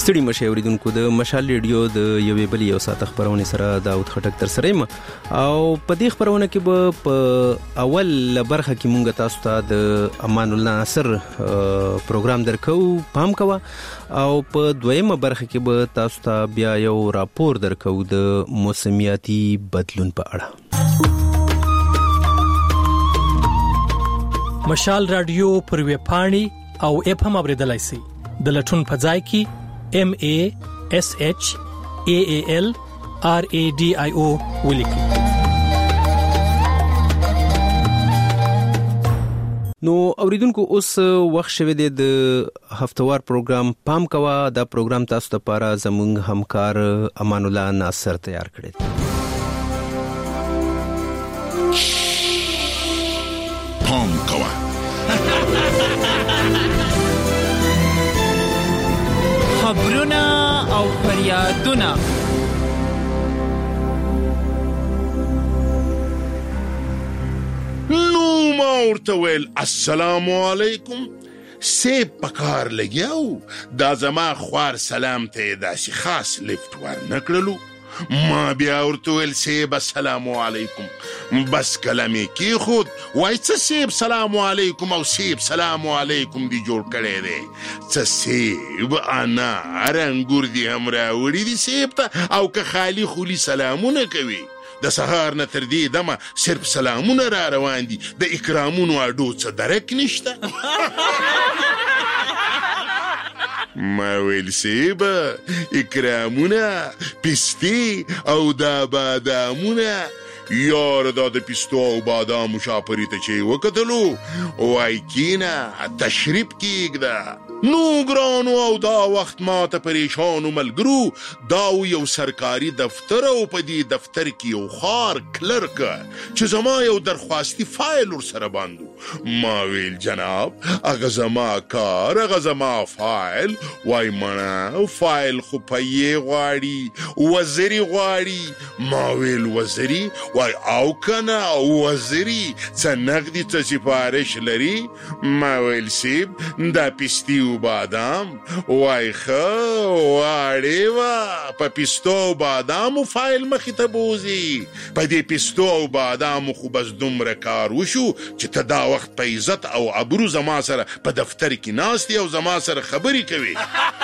ستړي مشه اوریدونکو د مشال ریډیو د یوې بلې یو ساعت خبرونه سره داود خټک تر سره او په دې خبرونه کې به په اول برخه کې مونږ تاسو ته د امان الله ناصر پروګرام درکو پام کوه او په دویمه برخه کې به تاسو ته بیا یو راپور درکو د موسمیاتي بدلون په اړه. مشال رادیو پر ویب پاڼې او اپ هم اوریدلای شئ د لټون په ځای کې MASHAALRADIO ولیکئ. نو اوریدونکو اوس وخت شوه د هفتوار پروګرام پام کوه. دا پروګرام تاسو ته لپاره زموږ همکار امان الله ناصر تیار کړی. پام کوه خبرونه او فریادونه نو ما ورته ویل السلام علیکم سیب پکار لګیاو دا زما خوار سلام ته داسې خاص لفت ورنکړلو. ما بیا ورته ویل سیب السلام علیکم بس کلمې کې خود وای څه سیب سلام علیکم او سیب سلام علیکم دی جوړ کړی دی څه سیب انار انګور دی هم راوړي دي سیب ته او که خالی خولی سلامونه کوي د سهار نه تر دې دمه صرف سلامونه را روان دي د اکرامونو اډو څه درک نشته. ما ویل سیبه اکرامونه پستی او دا بادامونه یار دا د پستو او بادامو شاپری ته چې وکتلو وای کینا تشریف کیږده نو ګرانو او دا وخت ما ته پریشانو ملګرو داو یو سرکاري دفتر او په دې دفتر کې یو خار کلرک چې زما یو درخواستی فایل ور سره باندو. ما ویل جناب اغه زما کار اغه زما فایل وای منا فایل خو پې غواړي وزیری غواړي. ما ویل وزیری وای او کنه وزیری څه نغدي څه سفارش لري. ما ویل سیب دا پستیو بادام وای خو واړې وا په پستو بادامو فایل مخې ته بوزي په دې پستو او بادامو خو بس دومره کار وشو چې ته دا وخت په عزت او ابرو زما سره په دفتر کې ناستې او زما سره خبرې کوي.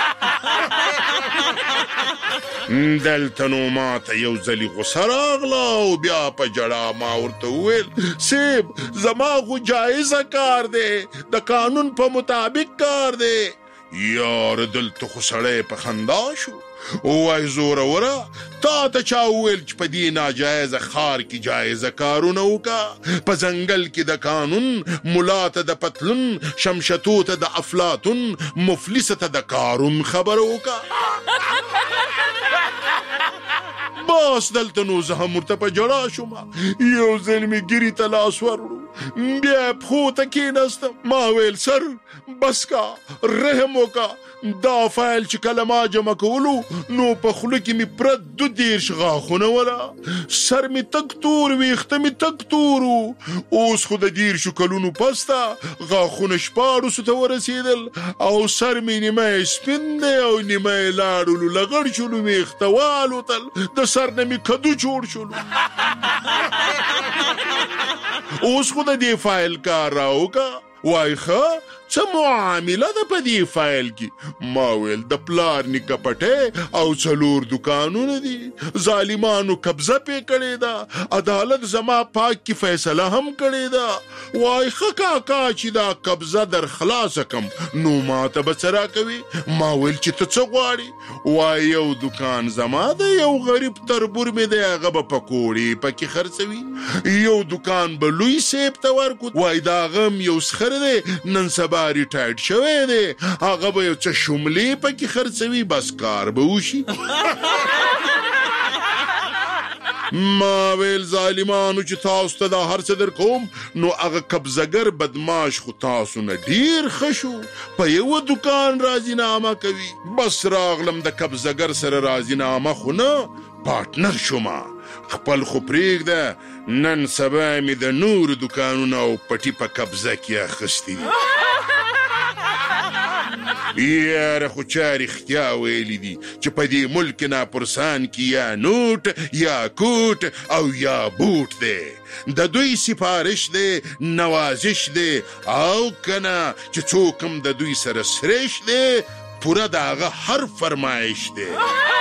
دلته نو ما ته یو ځلې غوسه راغله او بیا په ژړا ما ورته وویل سیب زما خو جایزه کار دی د قانون په مطابق کار دی. یار دلته خو سړی په خندا شو وای زوروره تا ته چا وویل چې په دې ناجایزه خار کې جایزه کارونه وکړه. په ځنګل کې د قانون ملا ته د پتلون شمشتو ته د افلاطون مفلس ته د قارون خبر وکړه. باس دلته نو زه هم ورته په ژړا شوم. یو ځل مې ګیري ته لاس وروړو بیا پښو ته کېناستم. ما ویل سر بس کا رحم وکړه دا فایل چې کله ما جمع کولو نو په خوله کې مې پرت 22 غاښونه ولا سر مې تک تور ویښته مې تک تور اوس خو د 10 کلونو پسته غاښونه 14 ته ورسېدل او سر مې نیمه سپین دی او نیمه لاړو لغړ شولو ویښته والوتل د سر نه مې کدو جوړ شولو. اوس خو د دې فایل کار راوکړه وای ښه څه معامله ده په دې فایل کې. ما ویل د پلار نیکه پټی او 4 دکانونه دي ظالمانو قبضه پې کړې ده عدالت زما پاک کې فیصله هم کړې ده. وای ښه کاکا چې دا قبضه در خلاصه کم نو ما ته به څه راکوي. ما ویل چې ته څه غواړې. وای یو دکان زما ده یو غریب تربور مې دی هغه به پکوړې پکې خرڅوي. یو دکان به لوی سیب ته ورکو وای دا غم یو سخر دی نن سبا ریټایرډ شوی دی هغه به یو څه شملې پکې خرڅوي بس کار به وشي. ما ویل ظالمانو چې تاسو ته دا هر څه در کوم نو هغه قبضګر بدماش خو تاسو نه ډیر ښه شو په یو دکان راضینامه کوي. بس راغلم د قبضګر سره راضینامه خو نه پارټنر شوما خپل خو پرېږده نن سبا مې د نور دکانونه او پټي په قبضه کې اخیستي. یاره خو چا رښتیا ویلي دي چې په دې ملک ناپرسان کې یا نوټ یا کوټ او یا بوټ دی. د دوی سفارش دی، نوازش دی، او کنه چې څوک هم د دوی سره سریش دی پوره د هغه هر فرمایش دی.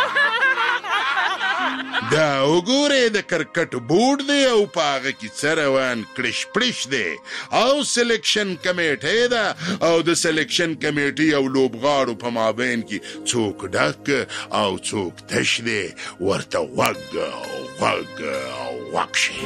دا وګوره د کرکټ بورډ دی او په هغه کې څه روان کړش پړش دی او سلیکشن کمیټې ده او د سلیکشن کمیټې او لوبغاړو په مابین کې څوک ډک او څوک تش دی ورته غوږ شي.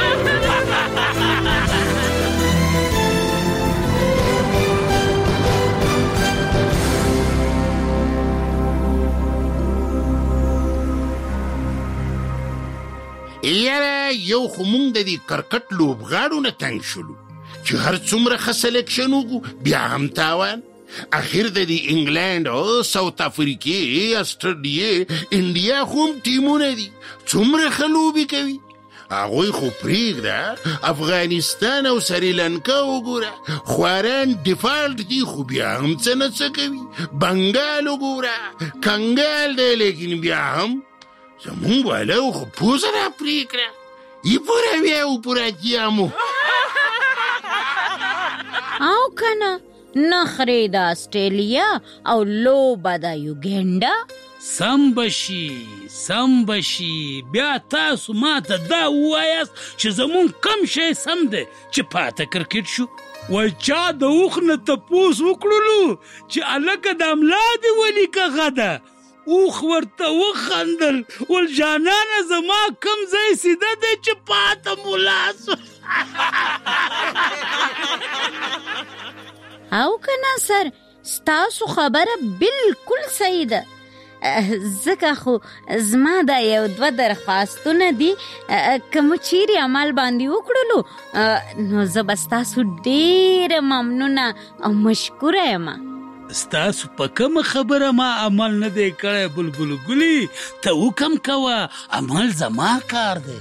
یاره یو خو مونږ د دې کرکټ لوبغاړو نه تنګ شولو چې هر څومره ښه سلیکشن وکړو بیا هم تاوان. اخر د دې انګلینډ او ساوت افریقې، استرالیا، انډیا خو هم ټیمونه دي څومره ښه لوبې کوي. هغوی خو پرېږده افغانستان او سریلانکا وګوره خواران ډیفالټ دي خو بیا هم څه نه څه کوي. بنګال وګوره کنګال دی لیکن بیا هم زمون والا خو پوزه را پرې کړه یې پوره بیا وپوره او کنه نخرې د آسټرالیا او لوبه د یوګینډا. سم بشي بیا تاسو ماته دا ووایاست چې زمون کم شی سم دی چې پاته کرکټ شو. وای چا د اوښ نه تپوس وکړلو چې هلکه د املا دې ولیکه غده. اوښ ورته وخندل ول جانانه زما کم ځای سیده دی چې پاته ملاس. او کنه سر ستاسو خبره بالکل صحیح ده. ځکه خو زما دا یو دوه درخواستونه دي که مو چیرې عمل باندې وکړلو نو زه به ستاسو ډېره ممنونه او مشکوره یم. ستاسو په کومه خبره ما عمل نه دی کړی بلبل ګلي؟ ته حکم کوه، عمل زما کار دی.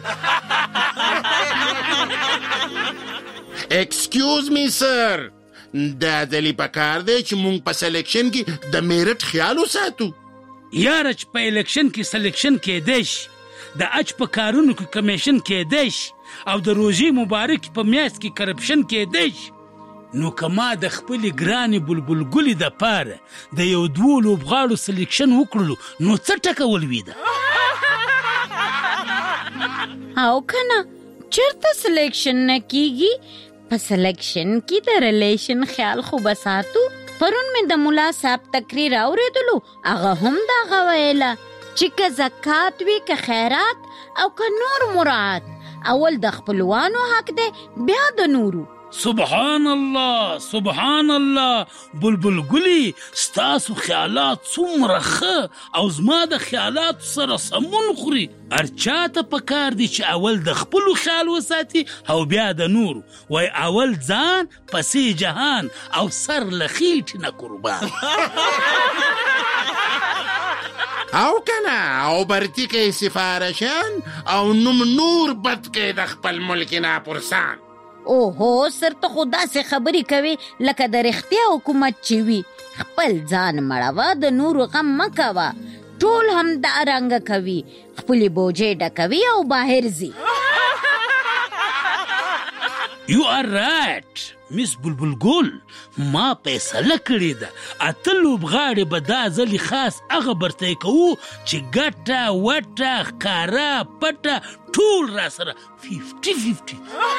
ایکسکیوز می سر، دا دلی پکار دی چې مونږ په سلیکشن کې د میرټ خیال وساتو. یاره چې په الیکشن کې سلیکشن کېدی شي، د اچ په کارونو کې کمیشن کېدی شي او د روژې مبارک په میاشت کې کرپشن کېدی شي، نو که ما د خپلې ګرانې بلبل ګلې دپاره د یو دوو لوبغاړو سلیکشن وکړلو نو څه ټکول وي ده؟ او کنه چرته سلیکشن نه کیږي؟ په سلیکشن کې د ریلیشن خیال خو بساتو. پرون مې د ملا صاحب تقریر اوریدلو، هغه هم دغه ویله چې که زکات وي که خیرات او که نور مراد، اول د خپلوانو حق دی بیا د نورو. سبحان الله بلبل ګلي، ستاسو خیالات څومره ښه او زما د خیالاتو سره سمون خوري. هر چاته پکار دی چې اول د خپلو خیال وساتي او بیا د نورو. وای اول ځان پسې جهان او سر له خېټې نه قربان. او کنه او برتی کې سفارشان او نوم نور بد کې د خپل ملک ناپرسان. اوهو سر ته خو داسې خبرې کوي لکه د رښتیا حکومت چې وي. خپل ځان مړوه، د نورو غم مه کوه. ټول همدارنګه کوي، خپلې بوجې ډکوي او بهر ځي. You are right, Miss بلبل ګل. ما فیصله کړې ده 8 لوبغاړي به دا ځلې خاص هغه برتی کوو چې ګټه وټه ښکاره پټه ټول را سره 50-50.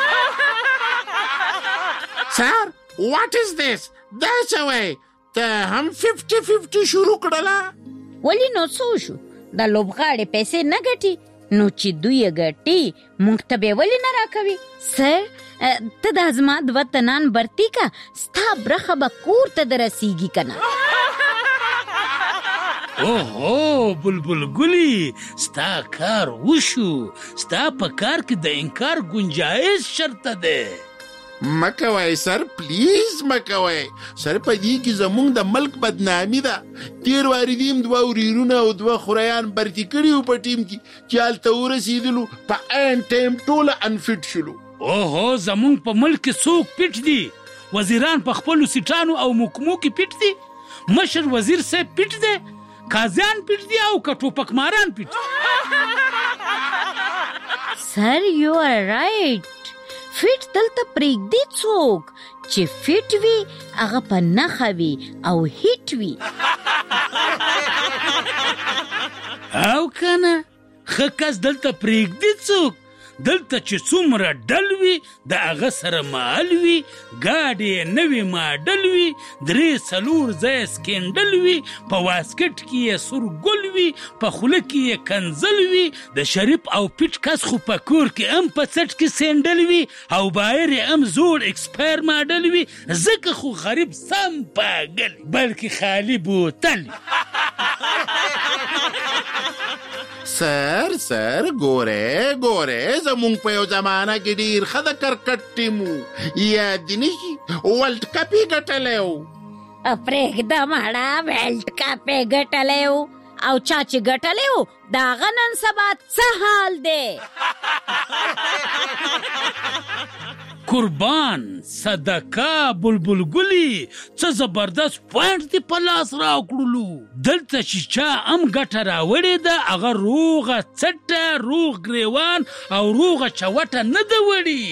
سر what is this؟ دا څه وایي؟ ته هم 50-50 شروع کړله؟ ولی نو څه وشو؟ دا لوبغاړي پیسې نه ګټي نو چې دوی ګټي موږ ته به ولې نه راکوي؟ سر ته دا زما د وطنان برتی کا، ستا برخه به کور ته درسیږي کنه. اوهو بلبل ګلي، ستا کار وشو. ستا په کار کې د انکار گنجایش شرطه ده. مکوای سر، پلیز مکوای سر. په دې کې زمونږ د ملک بدنامي ده. تیر واري دیم 2 وریرونه او 2 خوریان برتی کړي په ټیم کې چې هلته ورسېدلو په عین ټایم ټوله انفټ شلو. اوهو زمونږ په ملک کې څوک پټ دي؟ وزیران په خپلو سیټانو او محکمو کې پټ دي؟ مشر وزیر صاحب پیټ دی، قاضیان پیټ دي او که ټوپک ماران پیټ؟ سر یو آر رائټ. فټ دلته پرېږدي څوک چې فټ وي هغه په نښه وي او هیټ وي. او کنه ښه کس دلته پرېږدي څوک دلته چې څومره ډل وي د هغه سره معل وي، ګاډي یې نوي ماډل وي، 3-4 ځایه سکینډل وي، په واسکټ کې یې سور ګل وي، په خوله کې یې کنزل وي، د شریف او پیټ کس خو په کور کې هم په څټ کې سینډل وي او بایر یې هم زوړ ایکسپایر ماډل وي، ځکه خو غریب سم پاګل بلکې خالی بوتل. سر ګوره زمونږ په یو زمانه کې ډېر ښه د کرکټ ټیم و، یاد دې نشي ورلډ کپ یې ګټلی و. پرېږده مړه، ورلډ کپ یې ګټلی و او چا چې ګټلی و د هغه نن سبا څه حال دی؟ قربان صدقه بلبل ګلي څه زبردست پوینټ دی په لاس راکړلو. دلته چې چا هم ګټه راوړې ده هغه روغه څټه، روغ ګریوان او روغه چوټه نه ده وړي.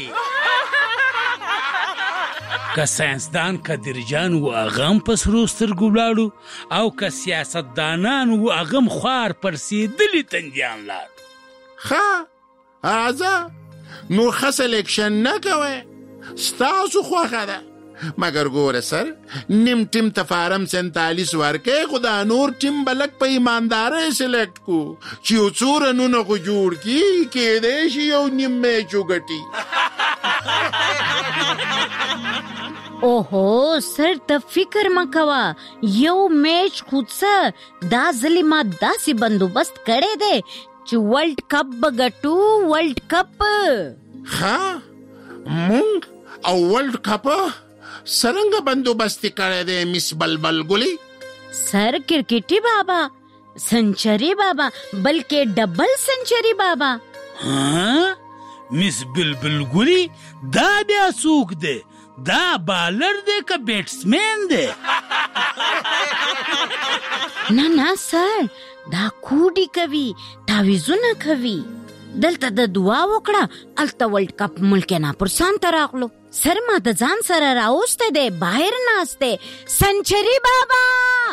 که ساینسدان قدرجان و هغه هم په سرو سترګو ولاړو او که سیاستدانان و هغه هم خوار پرسېدلي تنجان لاړو. ښه راځه نور ښه سلیکشن نه کوئ، ستاسو خوښه ده. مګر ګوره سر نیم ټیم ته فارم 47 ورکئ، خو دا نور ټیم به لږ په ایماندارۍ سلیکټ کو چې یو څو رنونه خو جوړ کي، کیدای شي یو نیم میچ وګټي. اوهو سر ته فکر مه کوه، یو میچ خو څه، دا ځلې ما داسې بندوبست کړی دی چې ورلډ کپ به ګټو. ورلډ کپ ښه مونږ او ورلډ کپ څرنګه بندوبست کړی دی مس بلبل ګلي؟ سر کرکټي بابا، سنچري بابا، بلکې ډبل سنچري بابا. ها مس بلبل ګلي دا بیا څوک دی؟ دا بالر دی که بیټسمین دی؟ نه سر دا کوډي کوي، تعویزونه کوي. دلته د دعا وکړه الته ورلډ کپ ملک ناپرسان ته راغلو. سر ما د ځان سره راوسته دی، باهر ناسته سنچري بابا.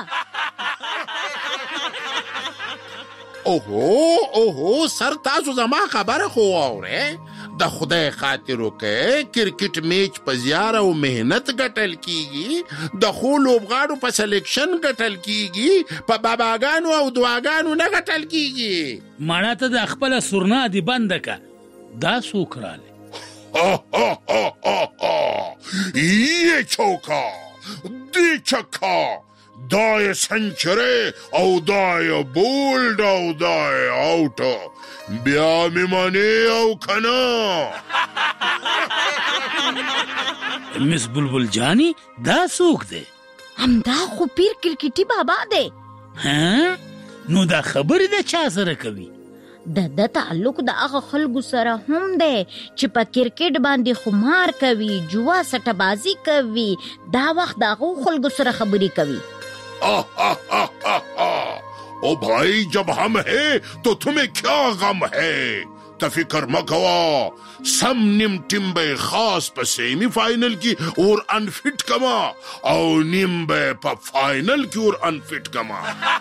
اوهو سر تاسو زما خبره خو واورئ، د خدای خاطر وکئ، کرکټ میچ په زیار او مهنت ګټل کیږي، د ښو لوبغاړو په سلیکشن ګټل کیږي، په باباګانو او دعاګانو نه ګټل کیږي. ماړه ته د خپله سورنا دي بنده که دا څوک رالی؟ یې چوکا دی چکا، دا یې سنچري او دا یې بولډ او دا یې آوټ، بیا مې منې او که نه؟ مس بلبل جانی دا څوک دی؟ همدا خو پیر کرکټي بابا دی. ها نو دا خبرې د چا سره کوي؟ د تعلق د هغه خلکو سره هم دی چې په کرکټ باندې خمار کوي، جوا سټه بازی کوي، دا وخت د هغو خلکو سره خبرې کوي. او بھائی جب ہم ہے تو تمہیں کیا غم ہے؟ تا فکر مکوا، سم نیم ٹیم بے خاص پا سیمی فائنل کی اور انفٹ کما او نیم بے پا فائنل کی اور انفٹ کما.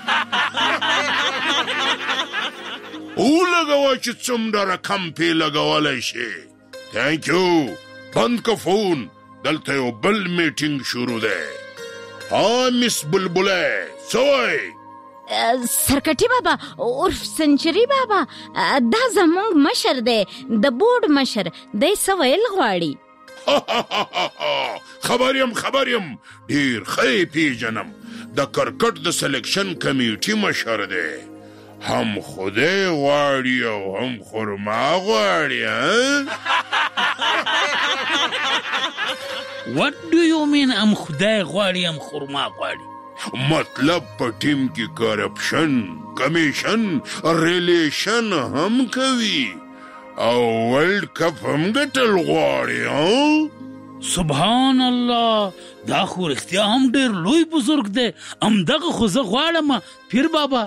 او لگوا چی څومره رقم پی لگوالی شي. تھینک یو. بند کا فون، دلته یو بل میټینګ شروع ده. ها مس بلبله سوی سرکټي بابا عرف سنچري بابا، دا زمونږ مشر دی، د بورډ مشر دی. څه ویل غواړي؟ خبریم ډیر ښه پیژنم، د کرکټ د سلیکشن کمیټي مشر دی. هم خدای غواړي او هم خرما غواړي. What do you mean هم خدای غواړي هم خرما غواړي؟ مطلب په ټیم کې کرپشن، کمیشن، ریلیشن هم کوي او ورلډ کپ هم ګټل غواړي. سبحان الله، دا خو رښتیا هم ډېر لوی بزرګ دی. همدغه خو زه غواړم پیر بابا.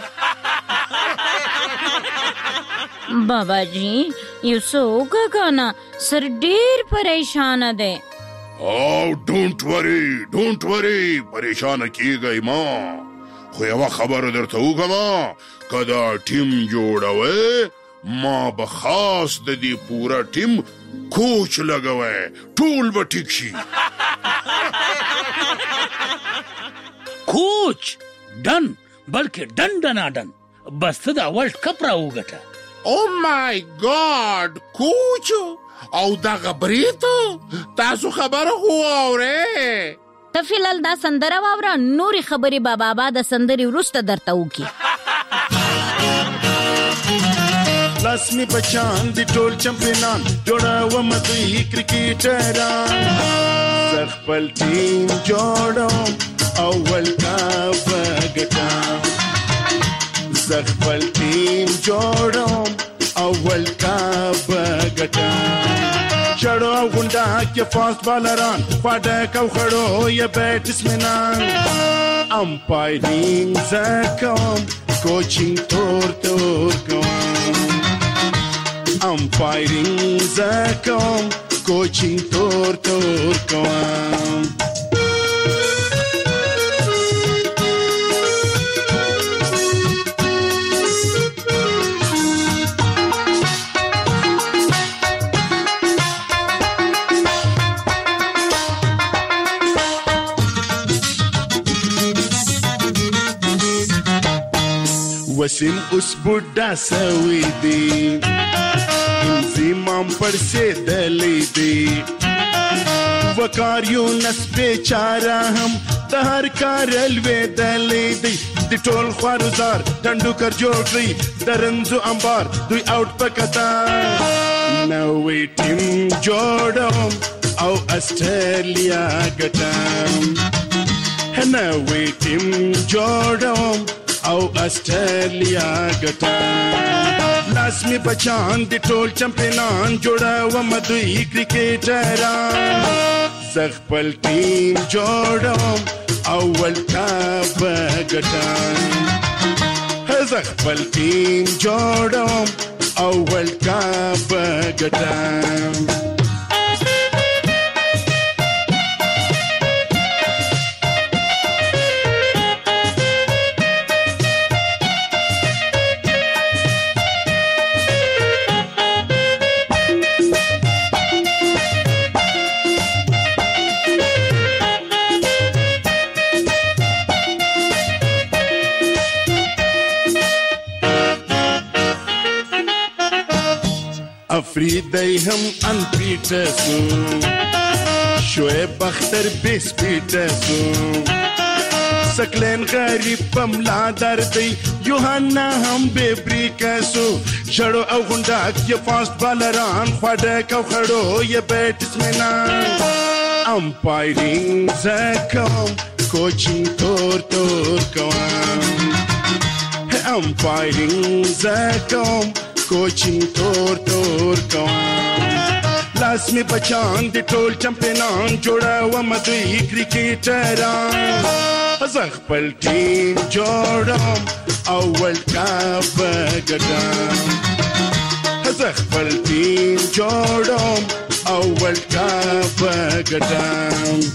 بابا جی یو څه وکړه کنه، سر ډېر پریشانه دی. او ډونټ وری پریشانه کیږئ ما. خو یوه خبره درته وکړم، که دا ټیم جوړوئ ما به خاص د دې پوره ټیم کوچ لګوئ، ټول به ټیک شي. کوچ ډن، بلکې ډن ډناډن. بس ته دا ورلډ کپ راوګټه. او مای ګاډ، کوچ او دغه بریتو، تاسو خبره خو واورئ. ته فیلال دا سندره واوره، نورې خبرې به بابا د سندرې وروسته درته وکړي. لاس می بچان دی ټول چمپیونان، جوړوم دوی کرکټران. زه خپل ټیم جوړوم اول کپ ګټم. زه خپل ټیم جوړوم اول کپ ګټم. چړو او غونډه کې فاست بالران، فاډک او خړو یا بیټسمنان. امپایرینګ زه کوم، کوچینګ تور کوم. امپایرینګ زه کوم، کوچینګ تور کوم. وسیم اوس بوډا سوی دی، انزیمام پړسېدلی دی. وکاریونس بیچاره هم د هر کار لوېدلی دی. د ټول خوارزار ټنډوکر جوړ کړئ، د رنځو انبار دوی آوټ په قطار. نوی ټیم جوړوم او اسټرالیا ګټم. نوی ټیم جوړوم او اسټرالیا ګټم. لاس می بچان دی ټول چمپیونان، جوړوم دوی کرکټران. زه خپل ټیم جوړوم اول کپ ګټم. زه خپل ټیم جوړوم اول کپ ګټم. افریدی هم انپیټه سو، شعیب اختر بیسپیټه سو. سکلین غریب پملا دردی، یوهانا هم بیبریکه سو. چړو او غونډه کې فاست بالران، خواډک او خړو یا بیټسمنان. امپایرینګ زه کوم، کوچینګ تور کوم. امپایرینګ زه کوم، کوچینګ تور کوم. لاس می بچان دی ټول چمپیونان، جوړوم دوی کرکټران. زه خپل ټیم جوړوم اول کپ ګټم. زه خپل ټیم جوړوم اول کپ ګټم.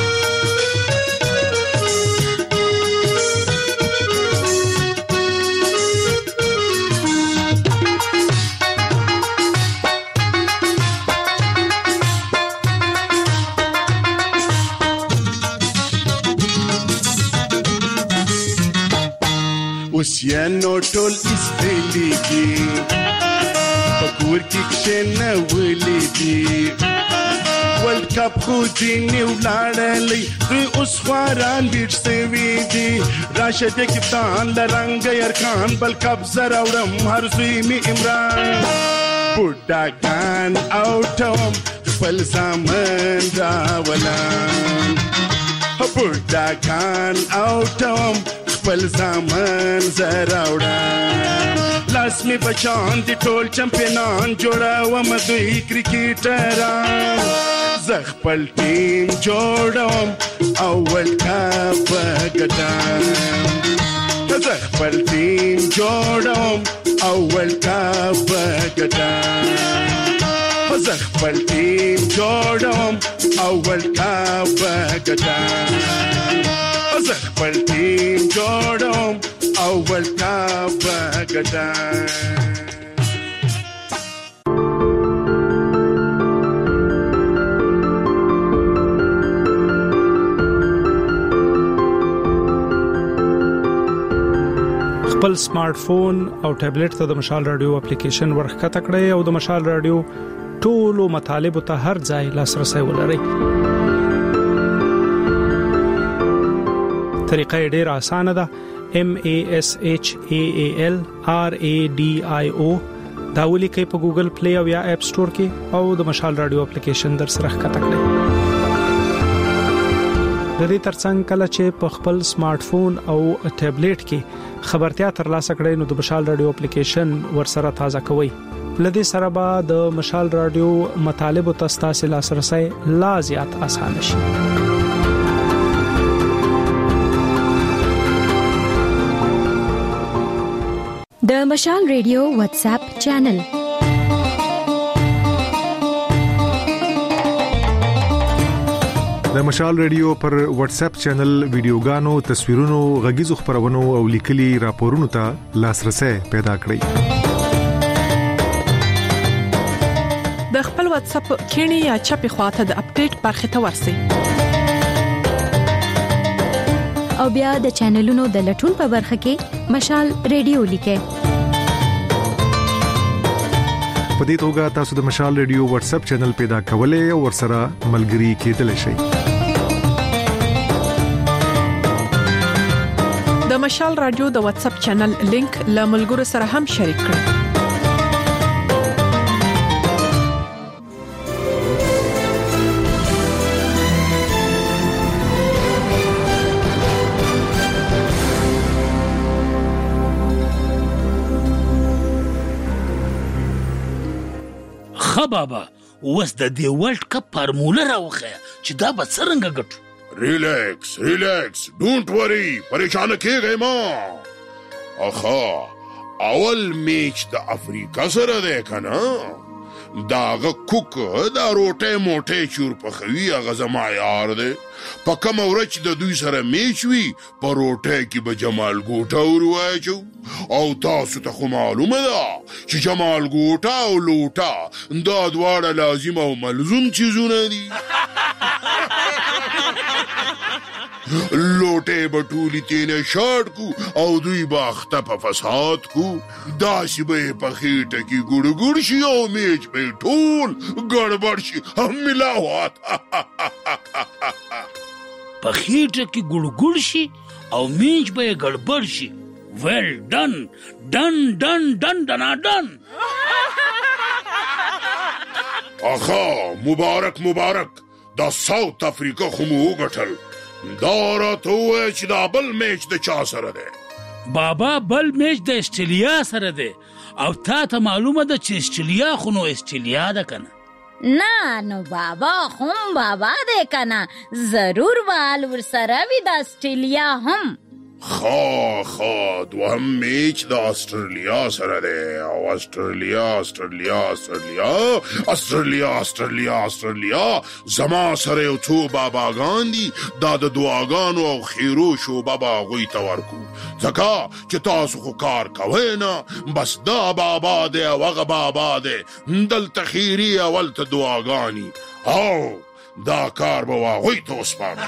اوس یې نو ټول ایستلیږي، په کور کې کښېنولي دي. ورلډ کپ خو ځینې ولاړلی، دوی اوس خواران بیټ سوي دي. راشد کپتان له رنګه یرکان، بل کپ زه راوړم هر زوی مې عمران. بوډاګان اوټوم خپل زامن راولم. بوډاګان اوټوم خپل زامن زه راوړم. لاس می بچان دی ټول چمپیونان، جوړوم دوی کرکټران. زه خپل ټیم جوړوم او ورلد کپ ګټم زه خپل ټیم جوړوم او ورلد کپ ګټم زه خپل ټیم جوړوم او ورلد کپ ګټم زه خپل ټیم جوړوم او ورلد کپ ګټم خپل سمارټ فون او ټابلیټ ته د مشال رادیو اپلیکیشن ورخکته کړئ او د مشال رادیو ټولو مطالبه ته هر ځای لاسرسي ولرئ. طریقه ډېره اسانه ده. MASHAALRADIO دا ولیکئ په ګوګل پلی او یا اپ سٹور کې او د مشال رادیو اپلیکیشن در سره ښکته کړئ. د دې ترڅنګ کله چې په خپل سمارټ فون او ټابلیټ کې خبرتیا ترلاسه کړئ نو د مشال رادیو اپلیکیشن ورسره تازه کوئ. لدې سره به د مشال رادیو مطالبه تاسو لاسرسي لا زیات آسان شي. د مشال رادیو واتس اپ چینل د مشال رادیو پر واتس اپ چینل ویډیوګانو، تصویرونو، غږیزو خبرونو او لیکلي راپورونو ته لاسرسي پیدا کړئ. د خپل واتس اپ کینی یا چپی خواته د اپډیټ برخه ته ورسئ او بیا د چینلونو د لټون په برخه کې مشال رادیو لیکئ. په دې توګه تاسو د مشال رادیو واتس اپ چینل پیدا کولای او ورسره ملګري کېدلی شئ. د مشال رادیو د واتس اپ چینل لینک له ملګرو سره هم شریک کړئ. بابا وس د دې ورلد کپ فارموله راوخه چې دا به څنګه ګټو. ریلیکس ډونټ وری، پریشان کیږئ ما. اخا اول میچ د افریقا سره ده کنه، داغه کوک دا روټه موټه چور پخوي هغه زما یار ده. په کوم ورځ د دوی سره میچ وی په روټه کې به جمال ګوټه ورواچو او تاسو ته خو معلومه ده چې جمال ګوټه او لوټه دا دواړه لازم او ملزوم چیزونه دي. لوټه بټولی تینه شاټ کو او دوی باخته په فساد کو، داسې به په خېټه کې ګړګړ شي او میچ به ټول ګړبړ شي. هم ملاوات په خېټه کې ګړګړ شي او میچ به ګړبړ شي. ویل ډن ډن ډن ډن ډن. اخا مبارک دا ساوت افریقا خو مو وګټل. دا راته ووایه چې دا بل میچ د چا سره ده؟ بابا بل میچ د استرالیا سره ده او تا ته معلومه ده چې استرالیا خو نو استرالیا ده کنه. نه نو بابا هم بابا ده کنه، ضرور وال ورسره وی د استرالیا هم. خا دوهم میچ د استرالیا سره ده او استرالیا زما سره یو څو باباګان دي. دا د دعاګانو او خیرو شو بابا غوی ته ورکو، ځکه چې تاسو خو کار کوئ نه، بس دا بابا ده او هغه بابا ده، دلته خیري اول ته دعاګانی او دا کار به واغوی ته وسپارم.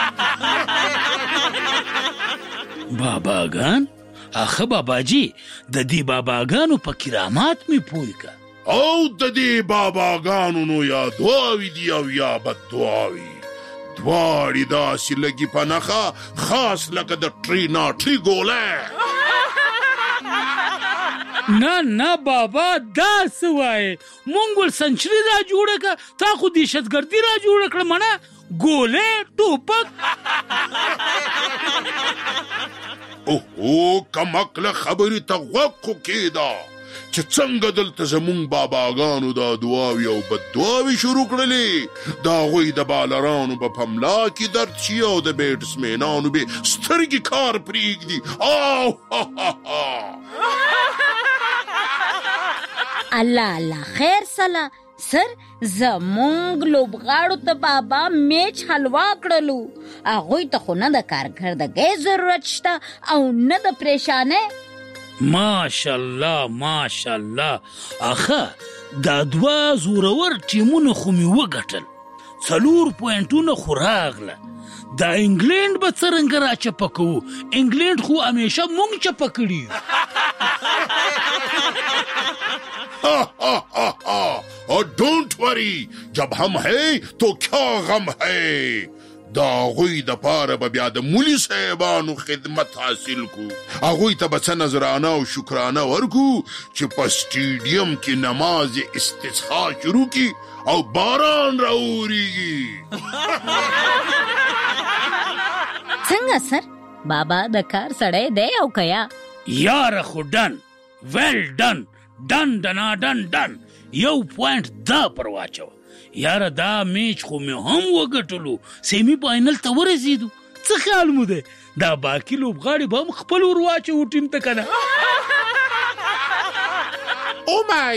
باباګان؟ اخه باباجی د دې باباګانو په کرامات می پوي کا او د دې باباګانو نو یا دعاوی دی او یا بد دعاوی، دواړي داسې لګي په نخه خاص لکه د ټری ګوله. نه بابا دا سوای مونږ ول سنچري را جوړه کا، تا خو دهشتګردي را جوړه کړ منه ګوله ټوپک. اوه کمکله خبرې ته غوږ خو کېده چې څنګه دلته زمونږ باباګانو دا دعاوې او بددعاوې شروع کړلې د هغوی د بالرانو به په ملا کې درد شي او د بیټسمینانو به سترګې کار پرېږدي. الله خیر سلا سر زمونږ لوبغاړو ته بابا میچ حلوا کړلو. هغوی ته خو نه د کارکردګۍ ضرورت شته او نه د پریشانۍ. ماشاءالله ماشاءالله. اخه دا 2 زورور ټیمونه خو مې وګټل، 4 پوینټونه خو راغله. دا انګلند به څرنګه راچپه کوو؟ انګلند خو همیشه مونږ چپه کړي. ڈونٹ وری، جب ہم ہے تو کیا غم ہے. دا غوی د پاره به بیا د مولی صاحبانو خدمت حاصل کو. هغوی ته به څه نظرانه او شکرانه ورکو چې په سټیډیم کې نماز استسقا شروع کی او باران راوریږي. څنګه سر بابا د کار سړی دی او کیا؟ یار خو ډن ویل ډن ډن ډنا ډن ډن. 1 پوینټ دا پر واچو یاره. دا میچ خو مې هم وګټلو، سیمی فاینل ته ورسېدو. څه خیال مو دی دا باقي لوبغاړي به هم خپل ور واچو ټیم ته که نه؟ او مای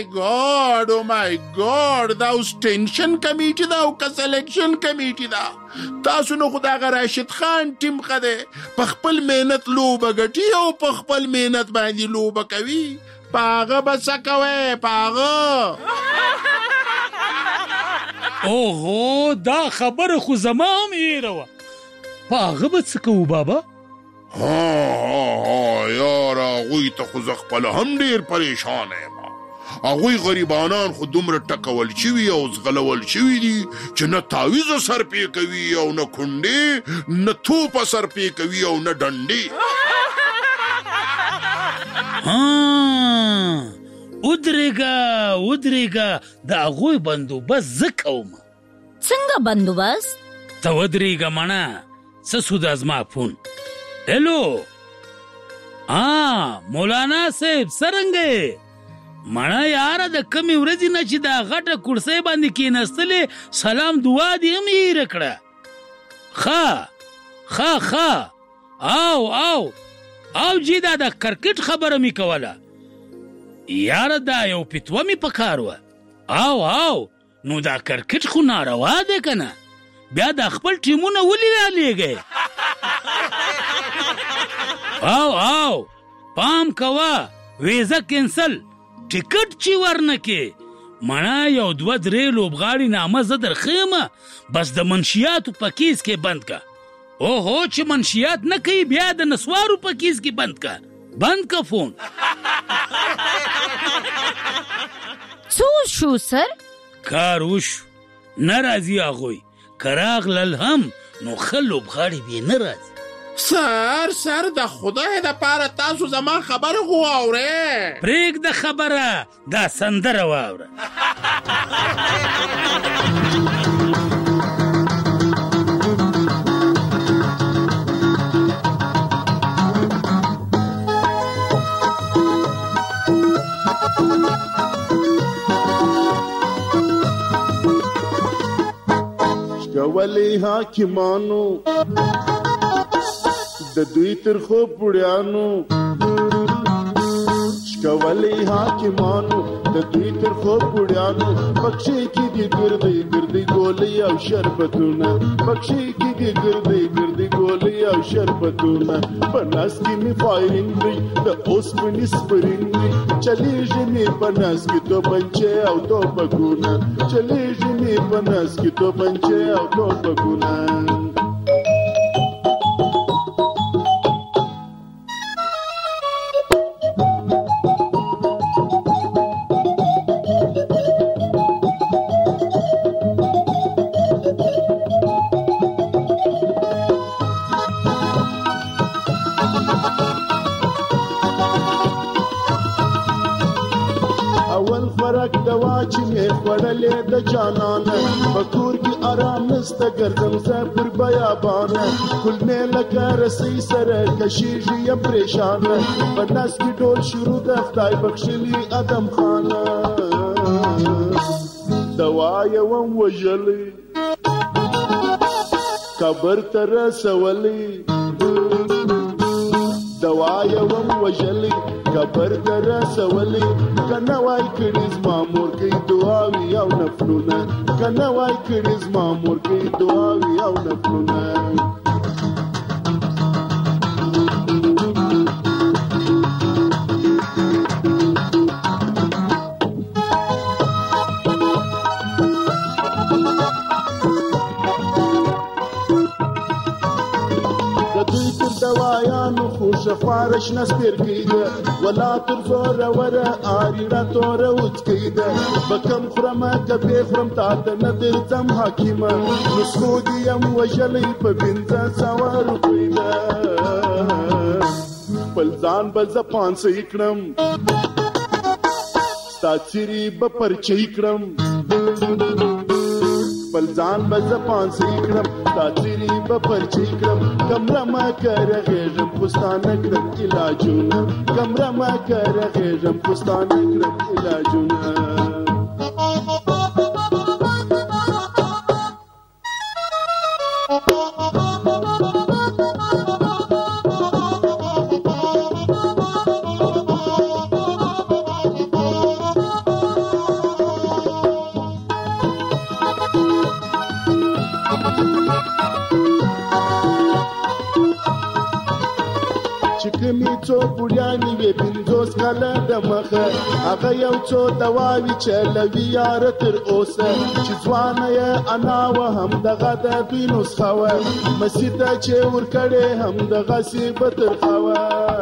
ګاډ دا اوس ټینشن کمیټي ده او که سلیکشن کمیټي ده؟ تاسو نو خو دغه راشد خان ټیم ښه دی، په خپل محنت لوبه ګټي او په خپل محنت باندې لوبه کوي. په هغه به څه کوئ؟ په هغه اوهو دا خبره خو زما هم هیره وه. په هغه به څه کوو بابا؟ یاره هغوی ته خو زه خپله هم ډېر پریشانه یم. هغوی غریبانان خو دومره ټکول شوي او زغلول شوي دي چې نه تاویزه سر پې کوي او نه کونډې، نه توپه سر پې کوي او نه ډنډې. ودرېږه د هغوی بندوبست زه کوم. څنګه بندوبست؟ ته ودرېږه مڼه، څه سو دا زما فون؟ هلو مولانا صاحب څرنګه یې؟ مڼه یاره د کمې ورځې نه چې دا غټه کرسۍ باندې کېنستلې سلام دعا دې هم هیره کړه. ښه او جی دا د کرکټ خبره مې کوله یاره. دا یو فتوه مې په کار وه. او نو دا کرکټ خو ناروا دی که نه؟ بیا دا خپل ټیمونه ولې رالیږئ؟ او پام کوه ویزه کینسل، ټیکټ چې ورنه کې. مڼه 1-2-3 لوبغاړي نامه زه درخیمه، بس د منشیاتو په کیس کې بند که. اوهو چې منشیات نه کوي بیا د نسوارو په کیس کې بند که فون. څه شو سر؟ کار وشو، نه راځي هغوی. که راغلل هم نو ښه لوبغاړي بې نه راځي. سر د خدای دپاره تاسو زما خبره خو واورئ. پرېږده خبره، دا سندره واوره. شکولی حاکمانو د دوی تر خو بوډیانو، شکولی حاکمانو د دوی تر خو بوډیانو. پکښې کې دي ګردۍ ګولۍ او شربتونه، پکښې کې دي ګردۍ ګولۍ او شربتونه. په ناز کې مې فایرنګ دی د اوسپنې سپرنګ دی، چلیږي مې په ناز کې توپنچې او توپکونه، چلیږي مې په ناز کې توپنچې او توپکونه. اول فرق دوا چې مې خوړلې د جانانه، په کور کې آرام نسته ګرځم زه پر بیابانه کلمې لکه رسۍ سره کشیږي یم پریشانه په نس کې ډول شروع د خدای بخښلي ادم خانه دوا یې وم وژلی قبر ته رسولی دوا یې وم وژلی قبر ته رسولی که نه وای کړي زما مور کوي دعاوې او نفلونه که نه وای کړي زما مور کوي دعاوې او نفلونه شفارش نسپیر کیده ولا تر زور وره آریړه تور اوت کیده بکم خرمه کبه خرم تا ته ندر تم حکیمه نسخو دی ام وجلی په بنځه سوار کیده پلزان بز 500 کړم ستاسری به پرچې کړم پلزان بز 500 کړم تاثیری به پرچې کړم کمره ما کړه غېږم پستانه کړم علاجونه کمره ما کړه غېږم پستانه کړم علاجونه څو پوډیانی وی 50 کاله د مخه هغه یو څو دواوی چلوي یار تر اوسه چې ځوانه یې انا و هم دغه د بینوس خوا مسیده چې ور کړي هم دغه سی بتر خوا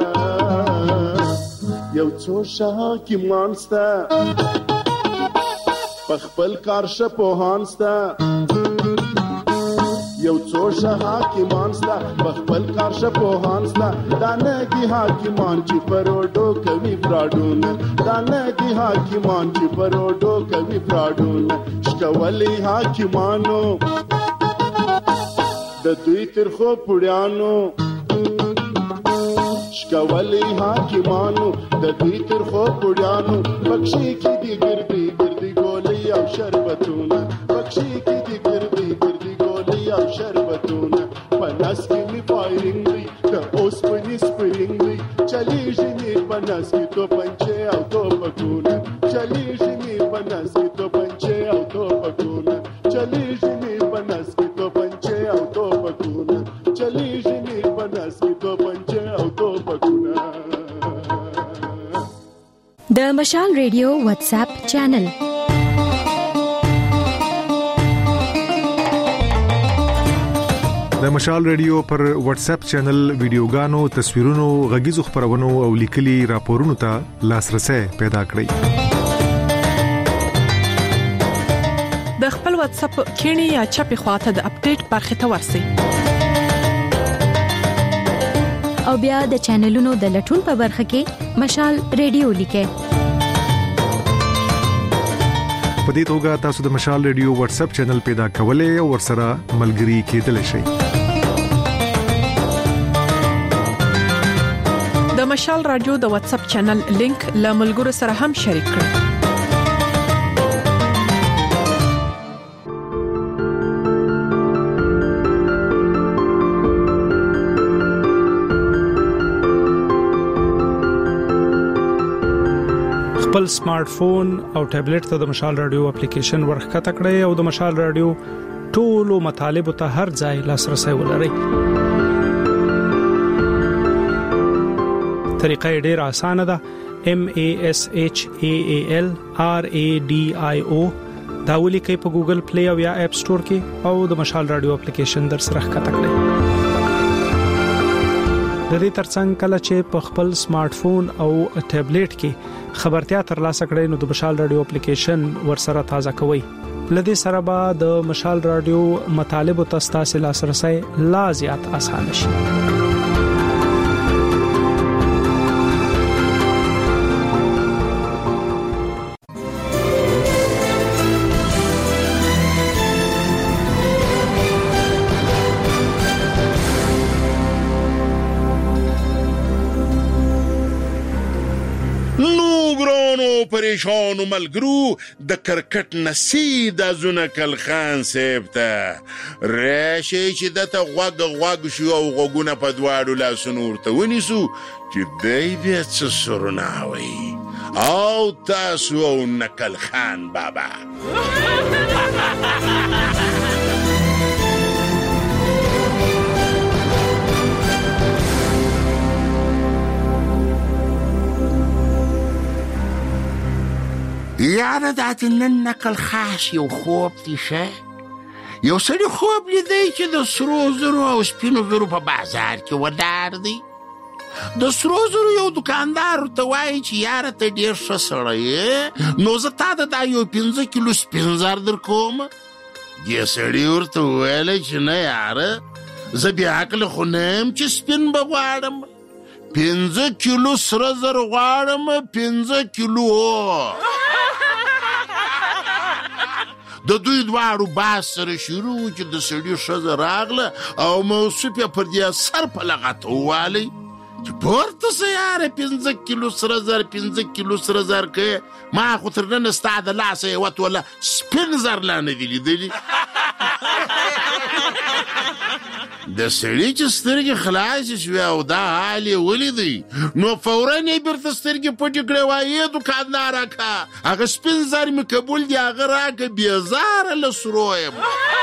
یو څو شاه کی مانستا پخپل کار شپوهانستا یو څو حاکمان ستا بخپل کار شپوهانستا دانه دی حاکمان چې پروډو کوي فراډونه دانه دی حاکمان چې پروډو کوي فراډونه شکولي حاکمانو د دوی ترخو پړیانو شکولي حاکمانو د دوی ترخو پړیانو بخشي کې دی ګردي ګردي ګولې او شربتونه بخشي کې دی ګردي او شربتونه پناس کې می فایرینګ دی د اوس پنی سپرینګ دی چلیږي می پناس کې تو پنچه او تو پکونه چلیږي می پناس کې تو پنچه او تو پکونه چلیږي می پناس کې تو پنچه او تو پکونه چلیږي می پناس کې تو پنچه او تو پکونه د مشال ریډیو واتس اپ چینل د مشال ریډیو پر واتس اپ چینل ویډیوګانو تصویرونو غږیزو خبرونو او لیکلي راپورونو ته لاسرسي پیدا کړئ د خپل واتس اپ کینی یا چپی خواته د اپډیټ برخه ته ورسئ او بیا د چینلونو د لټون په برخه کې مشال ریډیو لیکه په دې توګه تاسو د مشال ریډیو واتس اپ چینل پیدا کولای او ورسره ملګري کېدلی شئ د مشال رادیو د واتس اپ چینل لینک له ملګرو سره هم شریک کړئ خپل سمارټ فون او ټابلیټ ته د مشال رادیو اپلیکیشن ورخکته کړئ او د مشال رادیو ټولو مطالب ته هر ځای لاسرسي ولرئ. طریقه ډېره اسانه ده. MASHAALRADIO دا ولیکئ په ګوګل پلی او یا اپ سٹور کې او د مشال رادیو اپلیکیشن در سره ښکته کړئ. د دې ترڅنګ کله چې په خپل سمارټ فون او ټابلیټ کې خبرتیا ترلاسه کړئ نو د مشال رادیو اپلیکیشن ورسره تازه کوئ. لدې سره به د مشال رادیو مطالب او تاسو لاسرسي لا زیات اسانه شي. پریشانو ملګرو د کرکټ نه سیده ځونه کلخان صاحب ته راشئ چې دته غوږ شو او غوږونه په دواړو لاسونو ورته ونیسو چې دی بیا څه سرونه وایي او تاسو او نکل خان بابا. یاره دا د نن نقل خاص یو خوب دی شه یو سړي خوب لیدی چې د سرو زرو او سپینو زرو په بازار کې ولاړ دی. د سرو زرو یو دکاندار ورته وایي چې یاره ته ډېر ښه سړی یې نو زه تا ته دا یو 15 کیلو سپین زر در کوم. دې سړي ورته وویلی چې نه یاره زه بې عقله خو نه یم چې سپین به غواړم 15 کیلو سره زر غواړم 15 کیلو. د دوی دواړو باز سره شروع چې د سړي ښځه راغله او موصوف یې پر دې سر په لغته ووالی چې پورته سه یاره 15 کیلو سره زر 15 کیلو سره زر که ما خو تر نن ستا د لاسه یې وت ولا سپین زر لا نه دي لیدلي. د سړي چې سترګې خلاصې شوې او دا حال یې ولیدی نو فورا یې بیرته سترګې پټې کړې وایي دوکانداره که هغه سپین زر مې قبول دي هغه راکړه بېزاره له سرو یم.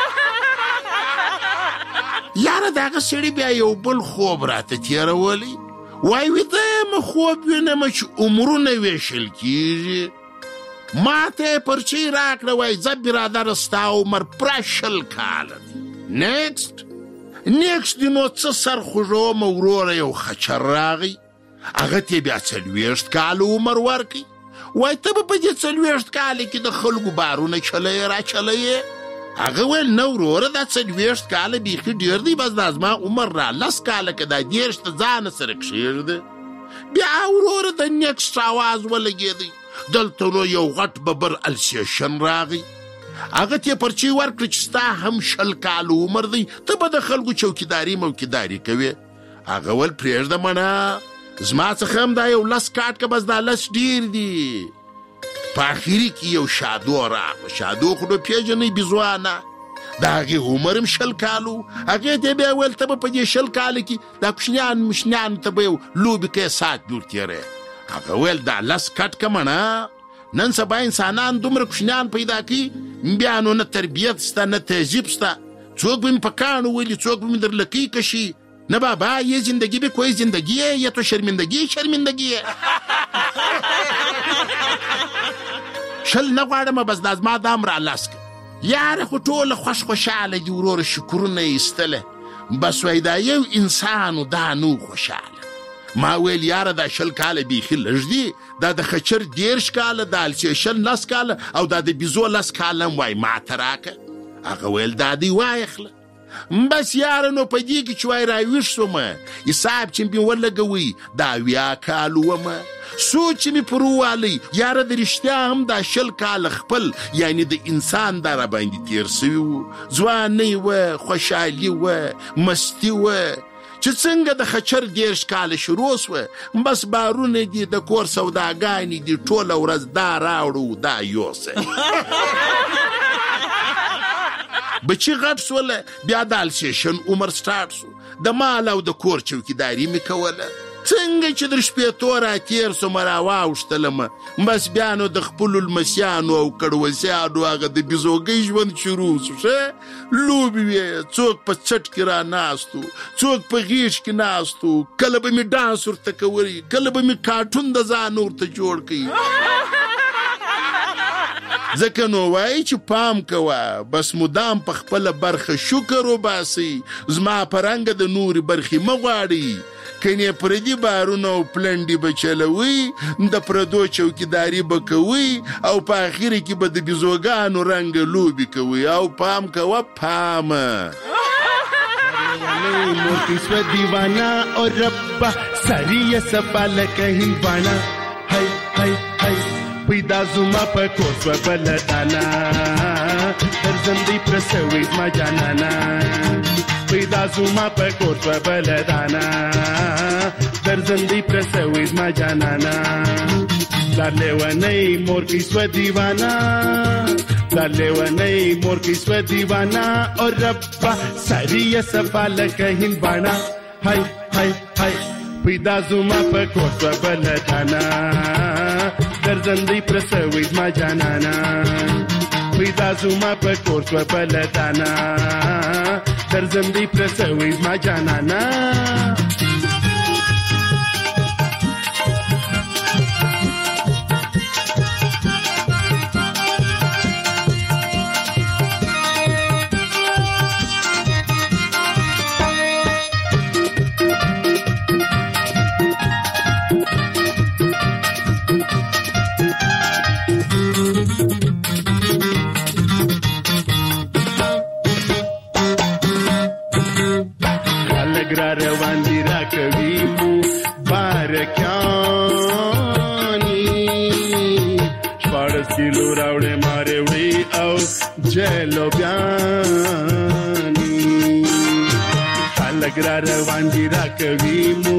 یاره د هغه سړي بیا یو بل خوب راته تېرولی وایي ویده یم خوب وینم چې عمرونه ویشل کېږي ما ته یې پرچۍ راکړه وایي ځه برادره ستا عمر پوره 20 کاله دی. نیکسټ دی نو څه سر خوږوم وروره یو خچر راغی هغه ته بیا 40 کاله عمر ورکړي وایي ته به په دې 40 کاله کې د خلکو بارونه چلوې راچلوې. هغه ویل نه وروره دا 40 کاله بیخي ډېر دی بس دا زما عمر را 10 کاله که دا 10 ته ځانه سره کښېږده. بیا وروره د نیکسټ آواز ولګېدی دلته نو یو غټ ببر السیشن راغی هغه ته پرچی ورکړه چې ستا هم 20 کاله عمر دی ته به د خلکو چوکیداري موکیداري کوې. هغه ول پرېږده منه زما څخه هم دا یو 10 کاټ که بس دا 10 ډېر دي. په اخري کې یو شادو راغله شادو خو نو پېژنئ بېزوانه د هغې عمر هم 20 کالو هغې ته بیا ویل ته به په دې 20 کاله کې دا کوچنیان مشنیانو ته به یو لوبې کوې ساعت جوړ تېری. هغه ویل دا 10 کټ که منه نن سبا انسانان دومره کوچنیان پیدا کوي بیا نو نه تربیت سته نه تهذیب سته څوک به مې په کاڼو ولي څوک به مې در لکۍ کشي نه بابا یه زندگی به کوئی زندگی ہے یا تو شرمندگی ہے. شل نه غواړم بس دا زما دام را لاس که یاره خو ټوله خوشحاله دي وروره شکرونه یې ایستله بس وایي دا یو انسانو دا نو خوشحاله. ما ویل یاره دا 20 کاله بیخي لږ دي دا د خچر 10 کاله د السیشن 10 کاله او دا د بیزو 10 کاله هم وایي ما ته راکه. هغه ویل دا دی وایخله بس یاره نو په دې کې چې وایي راویښ شومه حساب چې مې ولګوئ دا 20 کاله ومه سوچ مې پر ووالی یاره د رښتیا هم دا 20 کاله خپل یعنی د انسان دا راباندې تېر سوي وو ځوانۍ وه خوشحالي وه مستي وه چې څنګه د خچر 10 کاله شروع سوه بس بارونه دي د کور سوداګانې دي ټوله ورځ دا راوړو دا یوسه. بچی غټ سوله بیا د السیشن عمر سټارټ سو د مال او د کور چوکیداري مې کوله څنګه چې در شپېتو راتېر سومه راواوښتلمه بس بیا نو د خپلو لمسیانو او کړوسیانو هغه د بیزوګۍ ژوند شروع سو ښه لوبې وې څوک په څټ کې را ناستو څوک په غېږ کې ناستو کله به مې ډانس ورته کولی کله به مې کارټون د ځان ورته جوړ کړي ځکه نو وایي چې پام کوه بس مدام په خپله برخه شکر وباسئ زما په رنګه د نورې برخې مه غواړئ کنې پردي بارونه او پلنډې به چلوئ د پردو چوکیداري به کوئ او په اخر کې به د بیزوګانو رنګه لوبې کوئ او پام کوه پامه. موتی سو دیوانا اور ربا سری سفال کہیں بانا ہے پیدا زما په کوڅ بلدانا در زندې پرسوي ما جانانا پیدا زما په کوڅ بلدانا در زندې پرسوي ما جانانا پلار لیونی مور کی سو دیوانا پلار لیونی مور کی سو دیوانا او ربا سری صفا لکه هندوانا هاي هاي هاي پیدا زما په کوڅه بلدانا درځندې پرسوي ما جانانا پیدا زما په کوڅه بلدانا درځندې پرسوي ما جانانا روان دي راکوي مو بارکانی شپاړس کیلو راوړې مارې وړې او جلو بیانی خلک را روان دي راکوي مو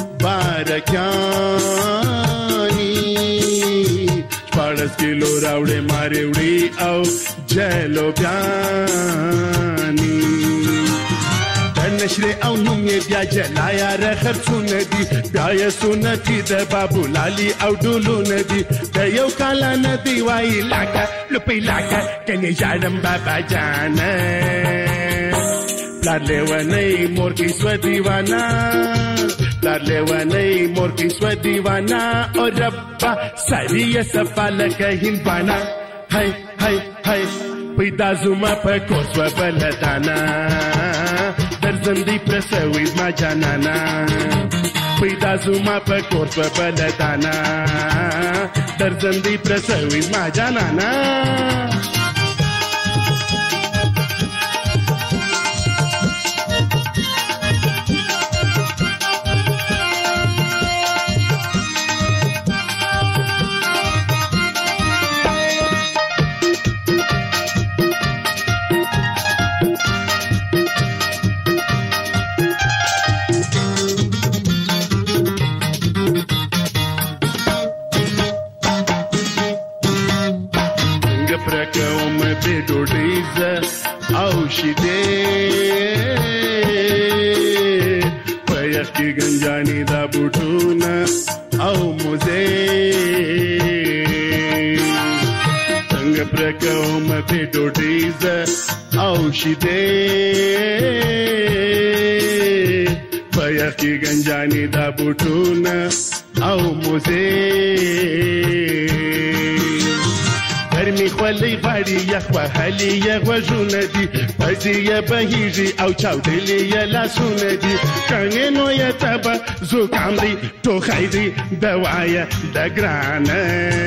بارکانی شپاړس کیلو راوړې مارې وړې او جلو بیانی نشره او نوم یې بیا جلایا رخرڅونه دي بیا یې سنتي د بابو لالي او ډولونه دي د یو کال نه دی وای لاکه لپی لاکه کني جاړم بابا جان پلار لیونی مور کی سو دیوانا پلار لیونی مور کی سو دیوانا او ربا سری صفا لکه هندوانا هاي هاي هاي پیدا زما په کوڅه بلدانا درځندې پرسوي ما جانانا پیدا زما په کوڅه بلدانا درځندې پرسوي ما جانانا او شیدې پيخ کې گنجاني دا بوټونه او موزه څنګه پرکوم په ډوډۍ او شیدې پيخ کې گنجاني دا بوټونه او موزه ګرمي خولې غاړي یخ وهلې یې غوږونه دي پزې یې بهیږي او چاودلې یې لاسونه دي کنې نو یې تبه زکام دی ټوخی دی دوا یې د ګرانه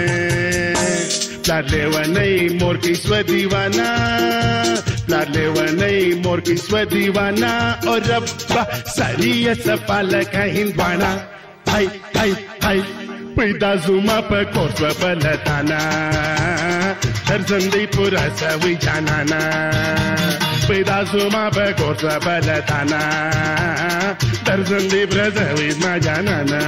پلار لیونی مور کی سو دیوانا پلار لیونی مور کی سو دیوانا او ربا سری صفا لکه هندوانا هاي هاي هاي پیدا زما په کوڅه بلدانا درځندې پورا سوي جانانا پیدا زما په کوڅه بلدانا درځندې پورا سوي ما جانانا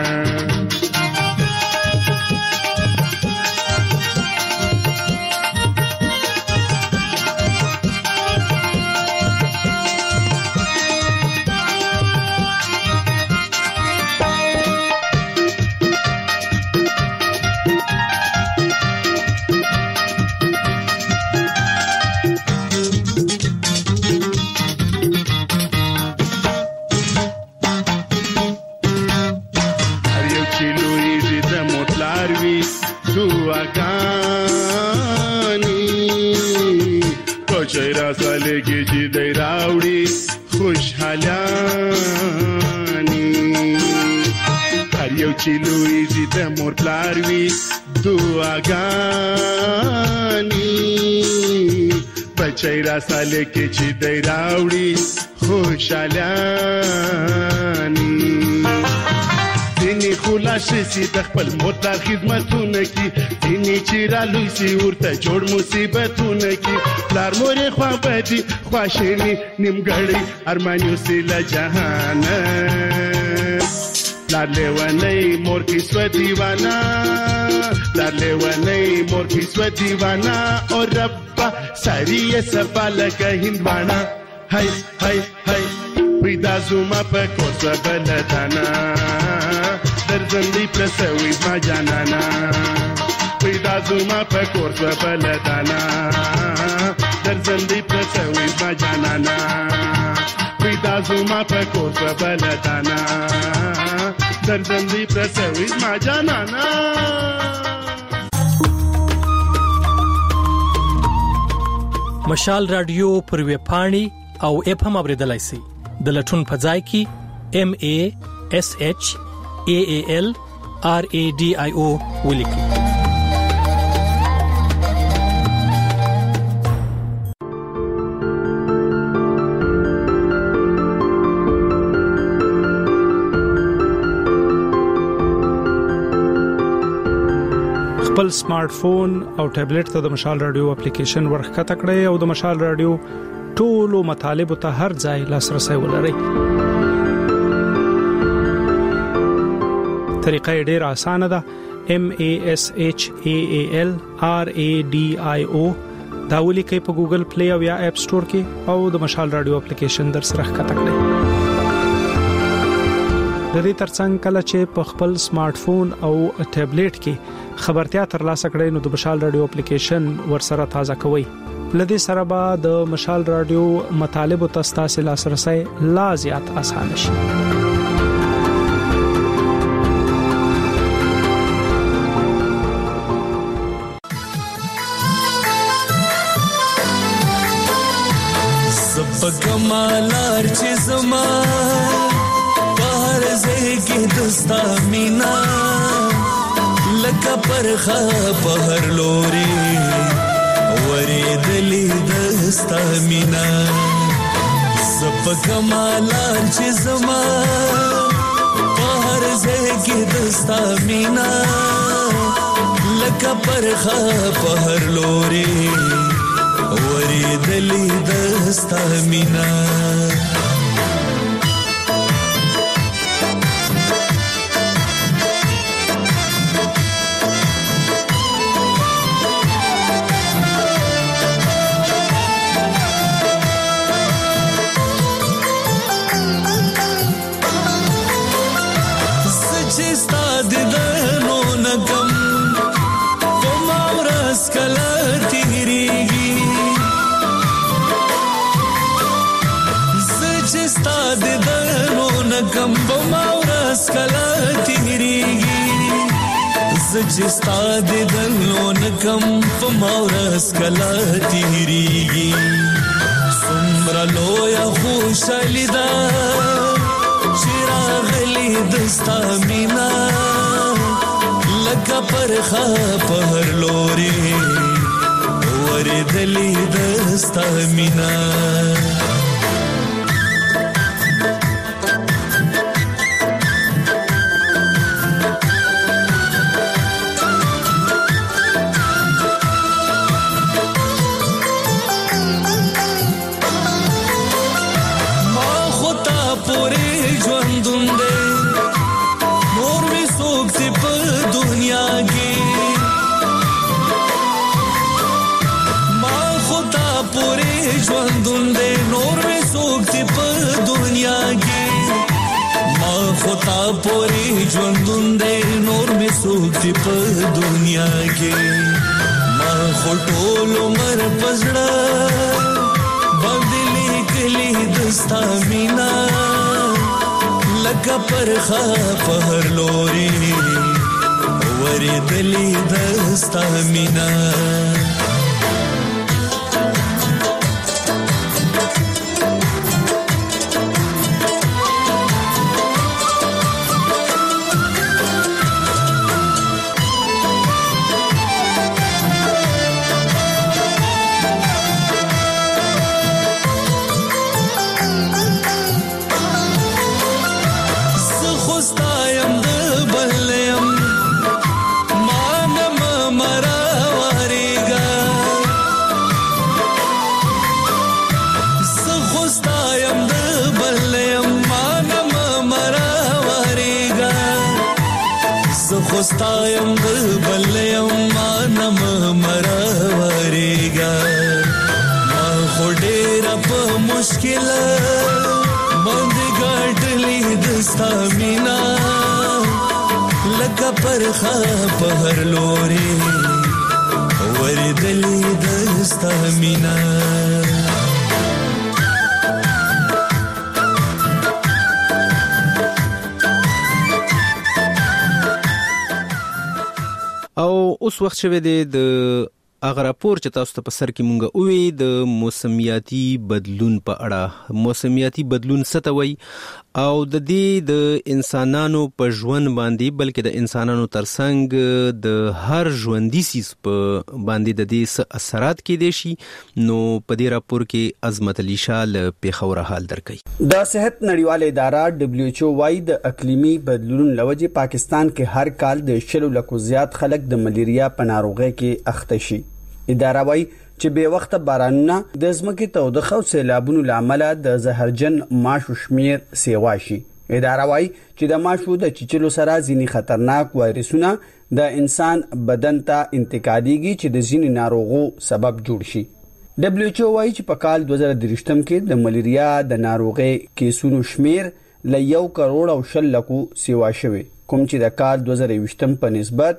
چهره ساله کې چې دی راوړي خوشحالاني هر یو چې لویږي د مور پلار وي دعاګانې بچی را ساله کې چې دی راوړي خوشحالاني دیني خلاصې سي د خپل موټر خدمتونه کی دیني چې را لوي سي ورته جوړ مصیبتونه کی پلار مورې خوا بدي خواشني نیمګړی ارمانیو سي له جهان پلار لیونی مور کی سو دیوانا डाले वनई मोर किस्व दीवाना और रब्बा सारी ये सबा लगा हिंदवाना हाय हाय हाय पैदा जुमा पे कोसा बलदाना दर्जंदी प्रसवी मा जानाना पैदा जुमा पे कोसा बलदाना दर्जंदी प्रसवी मा जानाना पैदा जुमा पे कोसा बलदाना दर्जंदी प्रसवी मा जानाना مشال رادیو پر وی پاڼي او اف هم اوریدلای شي د لټون په ځای کې MASHALRADIO ولیکي. خپل سمارټ فون او ټابلیټ ته د مشال رادیو اپلیکیشن ورخکته کړئ او د مشال رادیو ټولو مطالب ته هر ځای لاسرسي ولرئ. طریقه ډیره اسانه ده. MASHALRADIO دا ولیکئ په ګوګل پلی او یا اپ سٹور کې او د مشال رادیو اپلیکیشن در سره ښکته کړئ. د دې ترڅنګ کله چې په خپل سمارټ فون او ټابلیټ کې خبرتیا ترلاسه کړئ نو د مشال رادیو اپلیکیشن ورسره تازه کوئ. لدې سره به د مشال رادیو مطالب او تاسو لاسرسي لا زیات اسانه شي. کمالار چې زما بهر زګي دستا مینا لکه پرخه بهر لوري ورېدلې دستا مینا سب کمالار چې زما بهر زګي دستا مینا لکه پرخه بهر لوري ورېدلې دستا مینا سچ ستا دیدنو نګم په ما ورځ کله تیریږي ستا د دنو نکم بما ورس کلا تیریږي سچ ستا د دنو نکم بما ورس کلا تیریږي سمرا لویا خوشالي دا چراغلی دستا مینا لکه پرخه پر لوري ورېدلې دستا مینا ژوندون دې نور مې څوک دې په دنیا کې ما خطا پوری ژوندون دې نور مې څوک دې په دنیا کې ما خټول عمر پزړه باندې لیکلي دستا مینا لکه پرخه پر لوري ورېدلې دستا مینا مرا واريګا خوستایم د بلیم مانم مرورېګا ما خو ډېر په مشکل باندې ګټلې دستا مینا لکه پرخه په هر لوري وردلې دستا مینا او اوس وخت شوه د اگر راپور چې تاسو ته په سر کې مونږ اوې د موسمیاتي بدلون په اړه موسمیاتي بدلون څه ته وایي او د دې د انسانانو په ژوند باندې بلکې د انسانانو ترڅنګ د هر ژوندي سیس په باندې د دې څه اثرات کېدای شي نو په دې راپور کې عظمت علي شاه له پیښور حال درکوي د صحت نړیواله اداره WHO وايي د اقلیمي بدلون لوجه پاکستان کې هر کال د 100 لکو زیات خلک د ملیریا په ناروغۍ کې اخته شي اداره وايي چې به وخت بارانونه د ځمکې تودوخه او سیلابونو لامل د زهرجن ماشو شمیر سیوا شي اداره وايي چې د ماشو د چیچلو سره ځینی خطرناک وایرسونه د انسان بدن ته انتقاليږي چې د ځینی ناروغو سبب جوړ شي WHO وايي چې په کال 2023 کې د ملیریا د ناروغۍ کیسونو شمیر ل 1 کروڑ او 10 لکو سیوا شوی کوم چې د کال 2020 په نسبت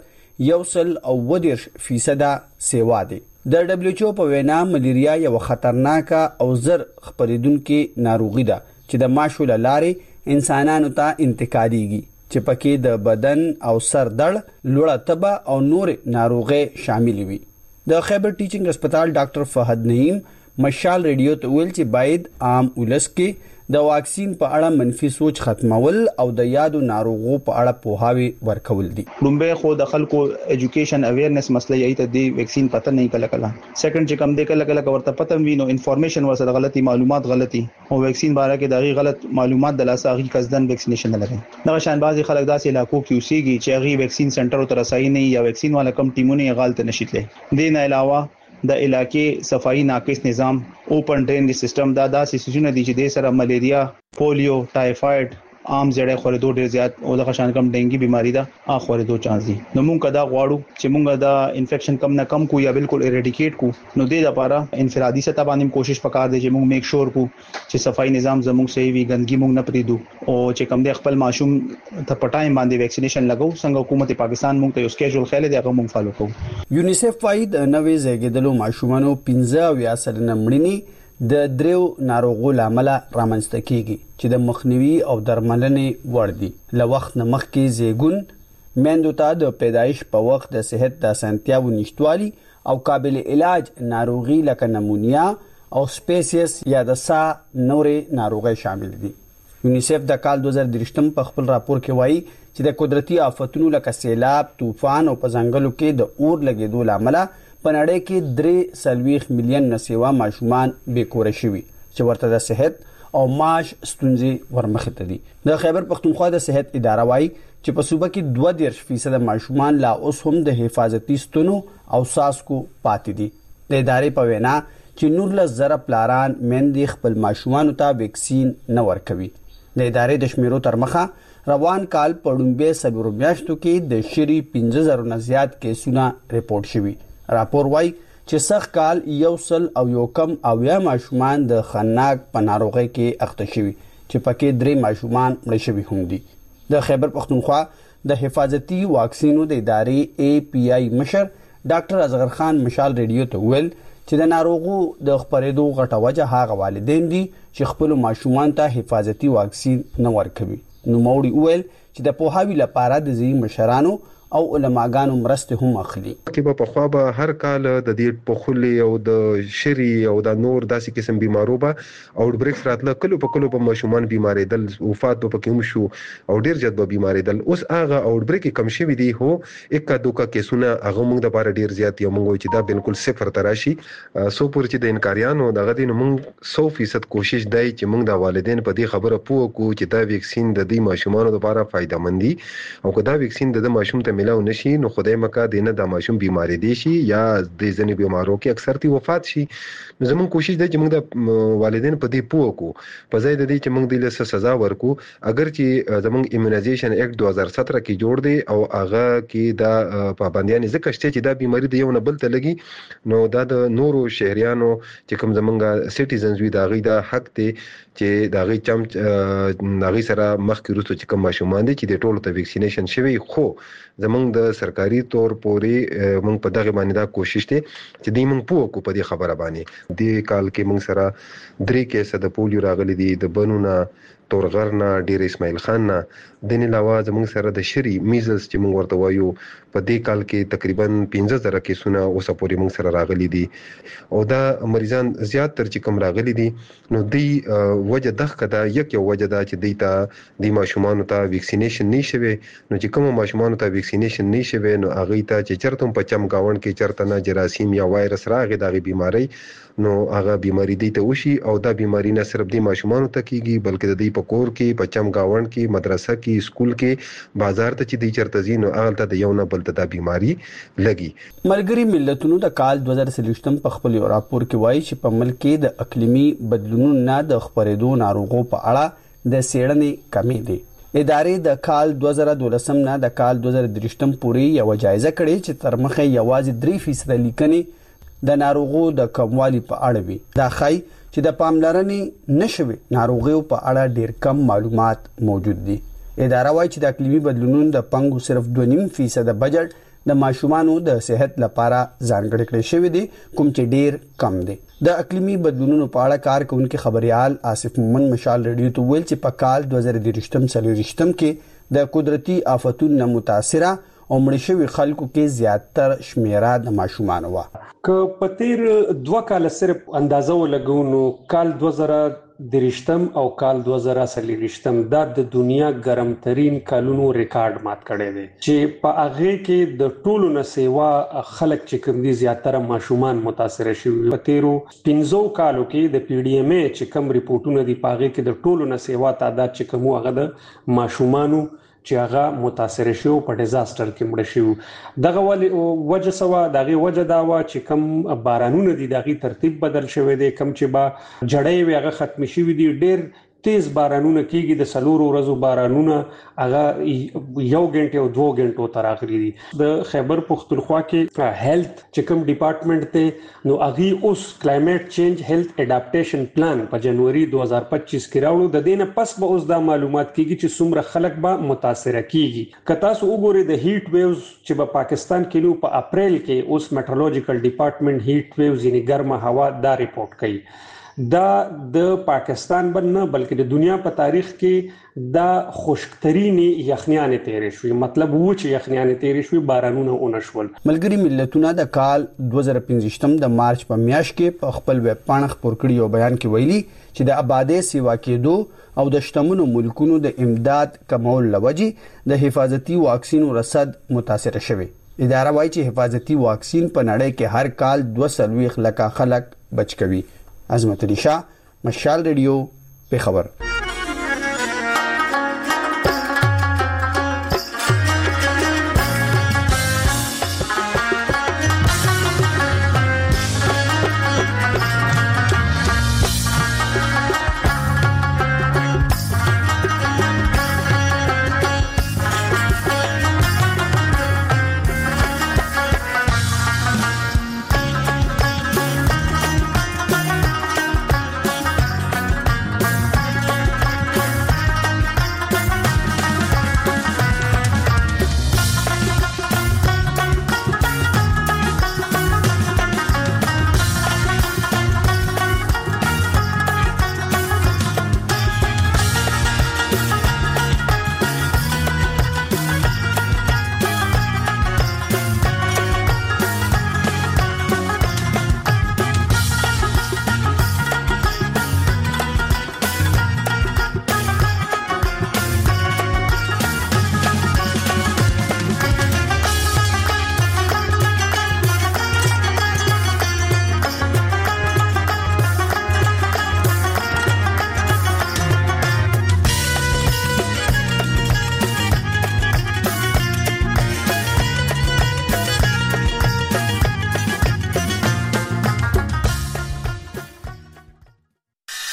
1.2% سیوا دی د WHO په وینا ملیریا یو خطرناک او زر خپریدونکو ناروغي ده چې د ماشو لارې انسانانو ته انتقاليږي چې پکې د بدن او سر درد لوړه تبه او نور ناروغي شامل وي د خیبر ټیچینګ هسپتال ډاکټر فهد نعیم مشال ریډیو ته ویل چې باید عام ولس کې د واکسین په اړه منفي سوچ ختمول او د یادو ناروغو په اړه پوهاوی ورکول دي لومبه خو د خلکو ایجوکیشن اویرنس مسله یې ته دی ویکسین پته نه کله سیکنډ چې کم دی کله ورته پته وینو انفارمیشن ورسره غلطي معلومات غلطي او ویکسین باره کې دغه غلط معلومات د لاساغي قصدن ویکسینیشن نه لګي دا شان بعضي خلک داسې علاقو کې اوسېږي چې هغه ویکسین سنټر ته رسایي نه یا ویکسین والا کم ټیمونه غلط نشیتله دین علاوه د علاقې صفائی ناقص نظام اوپن ډرین سیستم دا سیسونه دي چې د سره ملیریا پولیو ټایفاید عام زړه خورېدو ډېر زیات او د خشان کم ډینګي بيماري دا خورېدو چانس دي نو مونږ دا غواړو چې مونږ دا انفیکشن کم نه کم کو یا بالکل اریډیکیټ کو نو د لپاره انفرادي سطح باندې کوشش وکړ دي چې مونږ میک شور کو چې صفائی نظام زموږ صحیح وي ګندګي مونږ نه پریدو او چې کم د خپل ماشوم ته پټایم باندې ویکسینیشن لګو څنګه حکومت پاکستان مونږ ته یو سکیجول خاله دی هغه مونږ فالو کوو یونیسف وايي د نوې زیږیدلو ماشومانو 15 مړینې د دریو ناروغو لامل رامنځته کیږي چې د مخنیوي او درملنې وړ دي له وخت نه مخکې زیږون میندو ته د پیدایش په وخت د صحت د اسانتیاو نشټوالي او قابل علاج ناروغي لکه نمونیا او سپیسیس یا د سا نورې ناروغي شامل دي یونیسف د کال 2023 په خپل راپور کې وایي چې د قدرتي آفتونو لکه سیلاب طوفان او په ځنګلو کې د اور لګیدو لامل په نړۍ کې 3 مليون نسیوا ماشومان بیکور شوي چې ورته د صحت او معاش ستونزې ورمخې ته دي د خیبر پختونخوا د صحت اداره وايي چې په صوبه کې 2% ماشومان لا اوس هم د حفاظتي ستونو او ساسکو پاتې دي د ادارې په وینا چې 19,000 پلاران مندي خپل ماشومان ته ویکسین نه ورکوي د ادارې د شمیرو تر مخه روان کال په ډومبه سبرو میاشتو کې د شری 15,000 نه زیات کیسونه ریپورت شوي راپور وايي چې سخت کال یو سل او یو کم او یا ماشومان د خناق په ناروغۍ کې اخته شوي چې پکې 3 ماشومان مړ شوي هم دي د خیبر پختونخوا د حفاظتي واکسینو د ادارې API مشر ډاکټر اصغر خان مشال ریډیو ته ویل چې د ناروغو د خپرېدو غټه وجه هغه والدین دي چې خپل ماشومان ته حفاظتي واکسین نه ورکوي نو موري ویل چې د پوهاوی لپاره د ځینې مشرانو او علماګانو مرسته هم اخلي کې په خوا به هر کال د دې په خولي او د شری او د نور داسې قسم بيمارو به اوټ بریکس راتله کلو په ماشومان بيماري دل وفات په کوم شو او ډیر زیات به بيماري دل اوس هغه اوټ بریک کم شوی دی هو اکا دوکا کیسونه هغه موږ د لپاره ډیر زیات یو موږ چې دا بالکل صفر تراشي سو پور چې د انکاریانو دغه دین موږ 100% کوشش دی چې موږ د والدین په دې خبره پوه کو چې دا ویکسین د دې ماشومانو لپاره فائدہ مندي او کدا ویکسین د ماشوم ته ملاو نشي نو خدای مکه دینه د ماشوم بیماری دي شي یا د ځنې بیمارو کې اکثر تی وفات شي. نو زموږ کوشش دی چې موږ د والدین په دې پوه کو په ځای د دې چې موږ د له سزا ورکو. اگر چې زموږ ایمونایزیشن ایکټ 2017 کې جوړ دی او هغه کې دا پابندیان ځکه چې دا بیماری د یو نه بل ته لګي نو دا د نورو شهريانو چې کوم زمونږ سټیزنز وي دا غي دا حق دی چې دا غي چم ناغي سره مخکې وروسته چې کوم ماشومان دي چې د ټولو ته ویکسینیشن شوی خو زمونږ د سرکاري تور پورې موږ په دغه باندې دا کوشش دی چې دوی موږ پوه کو په دې خبره باندې. د کال کې موږ سره 3 کیسه د پولیو راغلي دي د بنونه تورغرنا ډیر اسماعیل خان نه د نه علاوه زموږ سره د شری میزلز چې موږ ورته وایو په دې کال کې تقریبا 15000 کیسونه اوسه پورې موږ سره راغلي دي او دا مریضان زیات تر چې کوم راغلي دي نو دی وجه دغه دا یو وجه دا چې دیتا د ماشومان ته ویکسینیشن نشوي نو چې کوم ماشومان ته ویکسینیشن نشوي نو هغه ته چې چرته په چم گاوند کې چرته نه جراثیم یا وایرس راغی دغه بیماری نو هغه بیماری دی ته وشي او دا بیماری نه صرف د ماشومان ته کیږي بلکې د دې په کور کې په چم گاوند کې مدرسه کې سکول کې بازار ته چې دی چرته زینو هغه ته د یو نه بل ته دا بیماری لګي. ملګری ملتونو د کال 2023 په خپل راپور کې وایي چې په ملک کې د اقلیمي بدلونونو نه د خبرېدو ناروغو په اړه د سیړنې کمی دي. ادارې د کال 2012 نه د کال 2023 پورې یو جایزه کړې چې تر مخه یوازې 3% لیکنې د ناروغو د کموالي په اړه وي. دا ښایي چې د پاملرنې نشوي ناروغیو په اړه ډیر کم معلومات موجود دي. اداره وايي چې د اقلیمي بدلونونو د پنګو صرف 2.5% بجټ د ماشومانو د صحت لپاره ځانګړی کړی شوی دی کوم چې ډیر کم دی. د اقلیمي بدلونونو په اړه کارکونکو خبريال آصف مومن مشال ریډیو ته ویل چې په کال 2023 کې د قدرتي آفتونو متاثره او مړ شوی خلکو کې زیاتره شمیره د ماشومان و. که په تیر 2 کال صرف اندازه ولګو نو کال 2023 او کال 2023 دا د دنیا ګرمترین کالونو ریکارډ مات کړی دی چې په هغه کې د ټولو نه سیوا خلک چې کوم دي زیاتره ماشومان متاثر شوي. په تیرو 15 کالو کې د پی ډی ایم ای چې کوم ریپورتونه دي په هغه کې د ټولو نه سیوا تعداد چې کوم هغه د ماشومانو چې هغه متاثر شو په ډیزاستر کې مړ شو. دغه وجه سوا دغه وجه دا و چې کم بارانونه دي دغه ترتیب بدل شوی دی کم چې با جړې وی هغه ختم شوی دی ډیر تیز بارانونه کیږي د سلورو ورځو بارانونه هغه 1 غنټه او 2 غنټو تر اخري دي. د خیبر پختونخوا کې هیلث چې کوم ډپارټمنټ ته نو هغه اوس کلایمټ چینج هیلث اډاپټیشن پلان په جنوري 2025 کې راوړو. د دینه پس به اوس دا معلومات کیږي چې څومره خلک به متاثر کیږي. که تاسو وګورئ د هیټ ویوز چې په پاکستان کې نو په اپریل کې اوس میټرولوژیکل ډپارټمنټ هیټ ویوز یعنی ګرمه هوا دا ریپورت کوي. دا د پاکستان نه بلکې د دنیا په تاریخ کې دا خشکترین یخنیان تیرې شوې مطلب و چې یخنیان تیرې شوې بارانونه اونشول. ملګری ملتونه د کال 2015 د مارچ په میاشت کې په خپل ویب پاڼه خپور کړی یو بیان کې ویلي چې د آبادی سیوا کېدو او د شتمنو ملکونو د امداد کمول لوجې د حفاظتي واکسین رصد متاثر شوی. اداره وايي چې حفاظتي واکسین په نړۍ کې هر کال 2.2 لک خلک بچ کوي. عظمت علی شاه مشال ریډیو په خبر